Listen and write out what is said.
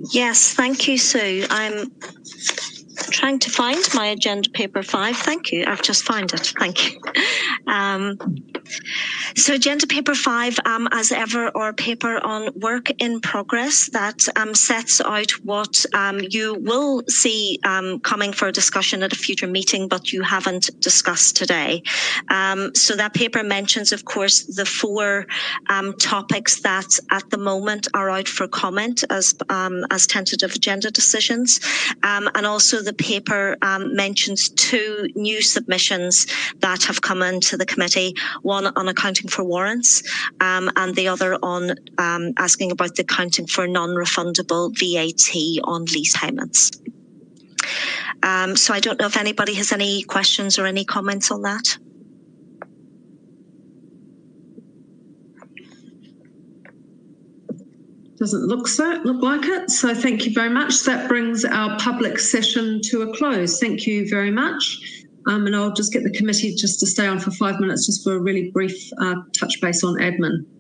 Yes, thank you, Sue. I'm trying to find my agenda paper 5. Thank you. I've just found it. Thank you. So agenda paper 5, as ever, our paper on work in progress that sets out what you will see coming for discussion at a future meeting, but you haven't discussed today. So that paper mentions, of course, the 4 topics that at the moment are out for comment as tentative agenda decisions. And also the paper mentions 2 new submissions that have come into the committee, one on accounting for warrants and the other on asking about the accounting for non-refundable VAT on lease payments. So I don't know if anybody has any questions or any comments on that. Doesn't look like it. So thank you very much. That brings our public session to a close. Thank you very much. And I'll just get the committee just to stay on for 5 minutes just for a really brief touch base on admin.